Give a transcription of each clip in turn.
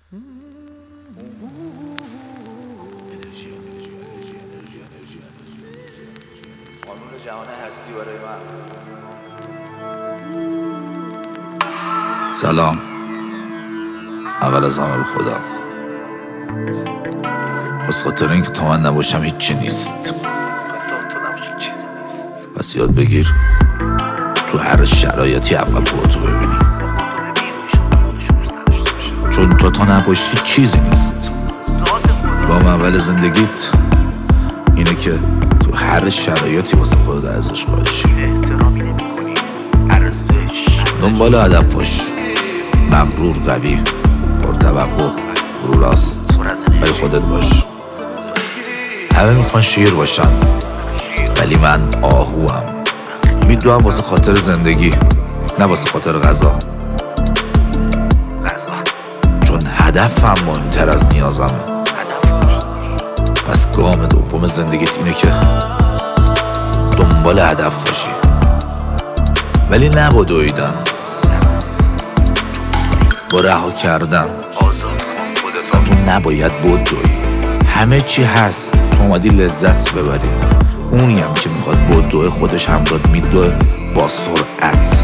قانون جهان هستی برای من. سلام. اول از همه به خودم، از خاطر اینکه تا من نباشم هیچی نیست. پس یاد بگیر تو هر شرایطی اول خودتو ببینی، چون تا نباشی چیزی نیست. گام اول زندگیت اینه که تو هر شرایطی واسه خودت ارزش قائل شی. دنبال هدف باش، مغرور، قوی، پرتوقع، رو راست، ولی خودت باش. همه میخوان شیر باشن، ولی من آهوام. میدوام واسه خاطر زندگی، نه واسه خاطر غذا، چون هدفم مهمتر از نیازمه. پس گام دوم زندگیت اینه که دنبال هدف باشی، ولی نه با دویدن، با رها کردن. اصلا تو نباید بدوی، همه چی هست، تو اومدی لذت ببری. اونی هم که میخواد بدوی خودش همراه میدوه با سرعت،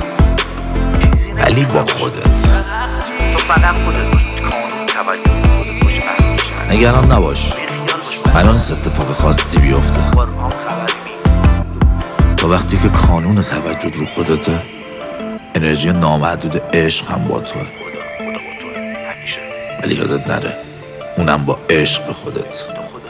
ولی با خودت. نگران نباش، الان اتفاق خاصی بیفته. تا وقتی که قانون توجه رو خودته، انرژی نامحدود عشق هم با توه. ولی یادت نره اونم با عشق به خودت.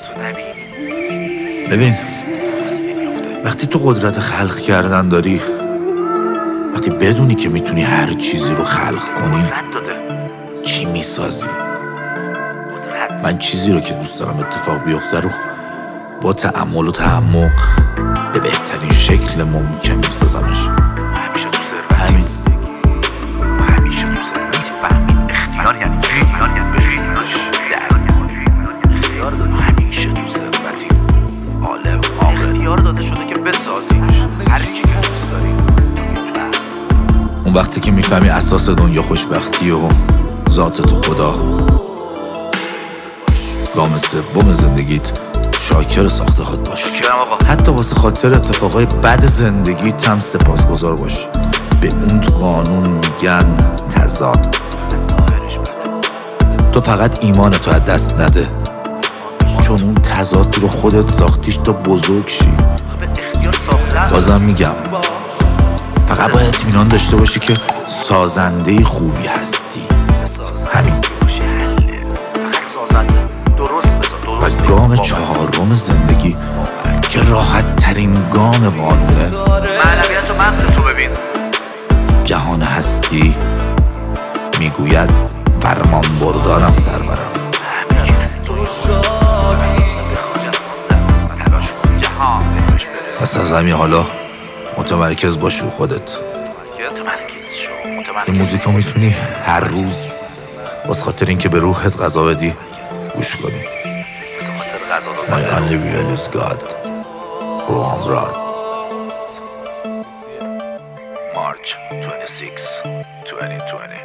ببین، وقتی تو قدرت خلق کردن داری، وقتی بدونی که میتونی هر چیزی رو خلق کنی، چی میسازی؟ من چیزی رو که دوست دارم اتفاق بیفته رو با تأمل و تعمق به بهترین شکل ممکن میسازمش. همین. همیشه تو زندگی فهمید اختیار یعنی چی؟ اختیار داری. همیشه تو ثروتی اختیار داده شده که بسازیش هر چی که دوست داری. اون وقتی که میفهمی اساس دنیا خوشبختی و ذات تو خدا. گام سوم زندگیت شاکر ساخته خود باش. حتی واسه خاطر اتفاقای بد زندگیت هم سپاسگزار باش. به اون قانون میگن تضاد. تو فقط ایمانتو از دست نده، چون اون تضاد رو خودت ساختیش تا بزرگ شی. بازم میگم، فقط باید اطمینان داشته باشی که سازنده خوبی هستی. همین. و گام چهارم زندگی که راحت ترین گام قانونه، معنویت و مغز تو ببین. جهان هستی میگوید فرمان بردارم سرورم. پس از همین حالا متمرکز باش رو خودت. این موزیکا میتونی هر روز واسه خاطر اینکه به روحت غذا بدی گوش کنی. My only will is God. Ram Rod. March 26, 2020.